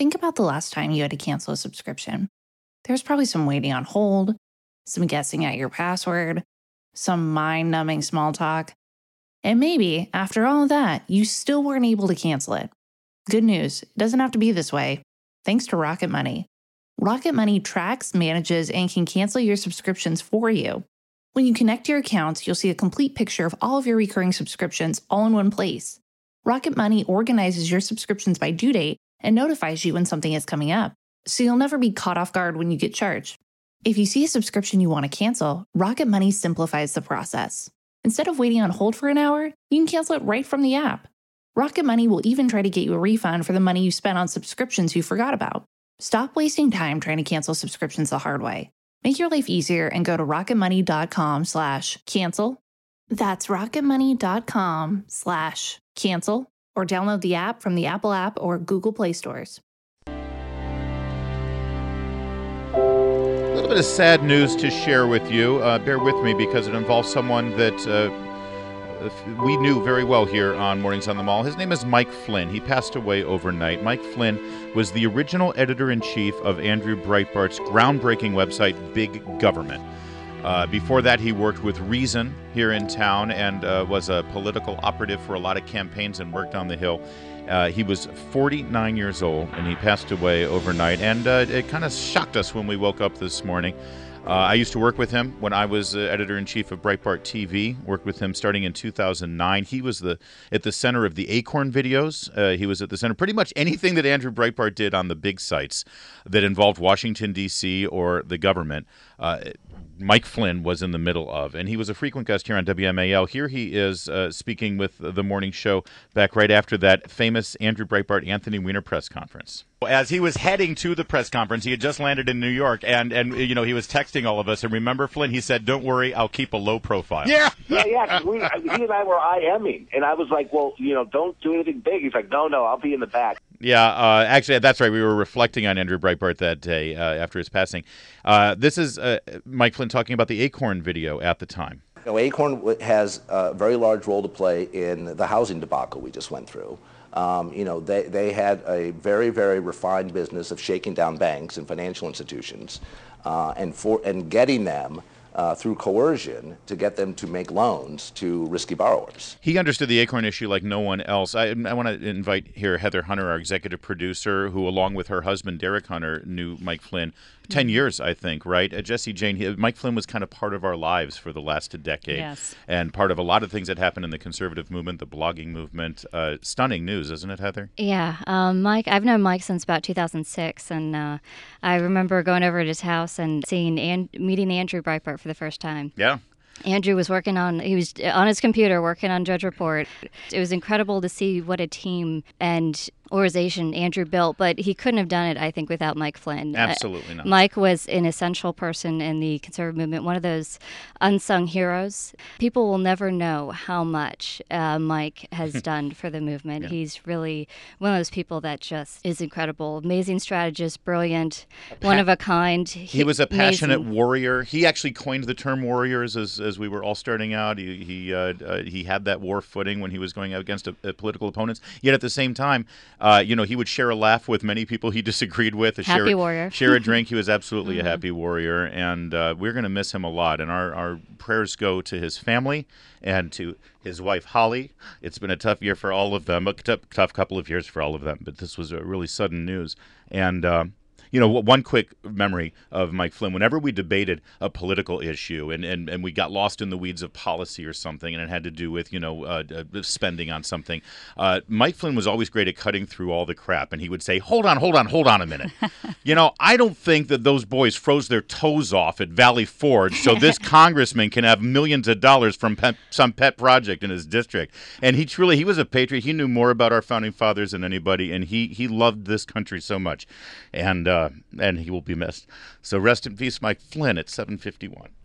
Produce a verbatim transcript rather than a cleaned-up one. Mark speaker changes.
Speaker 1: think about the last time you had to cancel a subscription. There's probably some waiting on hold, some guessing at your password, some mind-numbing small talk. And maybe, after all of that, you still weren't able to cancel it. Good news, it doesn't have to be this way. Thanks to Rocket Money. Rocket Money tracks, manages, and can cancel your subscriptions for you. When you connect your accounts, you'll see a complete picture of all of your recurring subscriptions all in one place. Rocket Money organizes your subscriptions by due date and notifies you when something is coming up, so you'll never be caught off guard when you get charged. If you see a subscription you want to cancel, Rocket Money simplifies the process. Instead of waiting on hold for an hour, you can cancel it right from the app. Rocket Money will even try to get you a refund for the money you spent on subscriptions you forgot about. Stop wasting time trying to cancel subscriptions the hard way. Make your life easier and go to rocketmoney.com slash cancel. That's rocketmoney.com slash cancel or download the app from the Apple app or Google Play stores.
Speaker 2: A little bit of sad news to share with you. Uh, bear with me because it involves someone that uh, we knew very well here on Mornings on the Mall. His name is Mike Flynn. He passed away overnight. Mike Flynn was the original editor-in-chief of Andrew Breitbart's groundbreaking website, Big Government. Uh, before that, he worked with Reason here in town and uh, was a political operative for a lot of campaigns and worked on the Hill. Uh, he was forty-nine years old, and he passed away overnight. And uh, it kind of shocked us when we woke up this morning. Uh, I used to work with him when I was uh, editor-in-chief of Breitbart T V. Worked with him starting in two thousand nine. He was the at the center of the Acorn videos. Uh, he was at the center pretty much anything that Andrew Breitbart did on the big sites that involved Washington, D C or the government. Uh, Mike Flynn was in the middle of, and he was a frequent guest here on W M A L. Here he is uh, speaking with the morning show back right after that famous Andrew Breitbart Anthony Weiner press conference. As he was heading to the press conference, he had just landed in New York, and, and you know, he was texting all of us. And remember, Flynn, he said, "Don't worry, I'll keep a low profile."
Speaker 3: Yeah, yeah, yeah. 'Cause we, he and I were IMing, and I was like, "Well, you know, don't do anything big." He's like, "No, no, I'll be in the back."
Speaker 2: Yeah, uh, actually, that's right. We were reflecting on Andrew Breitbart that day uh, after his passing. Uh, this is uh, Mike Flynn talking about the Acorn video at the time.
Speaker 4: You know, Acorn has a very large role to play in the housing debacle we just went through. Um, you know, they, they had a very, very refined business of shaking down banks and financial institutions uh, and, for, and getting them Uh, through coercion to get them to make loans to risky borrowers.
Speaker 2: He understood the Acorn issue like no one else. I, I want to invite here Heather Hunter, our executive producer, who along with her husband Derek Hunter knew Mike Flynn ten years, I think, right? Uh, Jesse Jane, he, Mike Flynn was kind of part of our lives for the last decade.
Speaker 5: Yes.
Speaker 2: And part of a lot of things that happened in the conservative movement, the blogging movement. Uh, stunning news, isn't it, Heather?
Speaker 5: Yeah. Um, Mike, I've known Mike since about two thousand six, and uh, I remember going over to his house and seeing and meeting Andrew Breitbart for the first time.
Speaker 2: Yeah.
Speaker 5: Andrew was working on, he was on his computer working on Judge Report. It was incredible to see what a team and organization Andrew built, but he couldn't have done it, I think, without Mike Flynn.
Speaker 2: Absolutely not.
Speaker 5: Uh, Mike was an essential person in the conservative movement, one of those unsung heroes. People will never know how much uh, Mike has done for the movement.
Speaker 2: Yeah.
Speaker 5: He's really one of those people that just is incredible. Amazing strategist, brilliant, one of a kind.
Speaker 2: He, he was a passionate
Speaker 5: amazing.
Speaker 2: warrior. He actually coined the term warriors as, as we were all starting out. He he, uh, uh, he had that war footing when he was going out against a, a political opponents. Yet at the same time, Uh, you know, he would share a laugh with many people he disagreed with.
Speaker 5: Happy
Speaker 2: share,
Speaker 5: warrior.
Speaker 2: Share a drink. He was absolutely
Speaker 5: mm-hmm.
Speaker 2: a happy warrior. And uh, we're going to miss him a lot. And our, our prayers go to his family and to his wife, Holly. It's been a tough year for all of them, a tough, tough couple of years for all of them. But this was a really sudden news. And, uh, you know, one quick memory of Mike Flynn, whenever we debated a political issue and, and, and we got lost in the weeds of policy or something and it had to do with, you know, uh, uh, spending on something, uh, Mike Flynn was always great at cutting through all the crap. And he would say, hold on, hold on, hold on a minute. You know, I don't think that those boys froze their toes off at Valley Forge so this congressman can have millions of dollars from pet, some pet project in his district. And he truly, he was a patriot. He knew more about our founding fathers than anybody. And he, he loved this country so much. And, uh, and he will be missed. So rest in peace, Mike Flynn at seven fifty-one.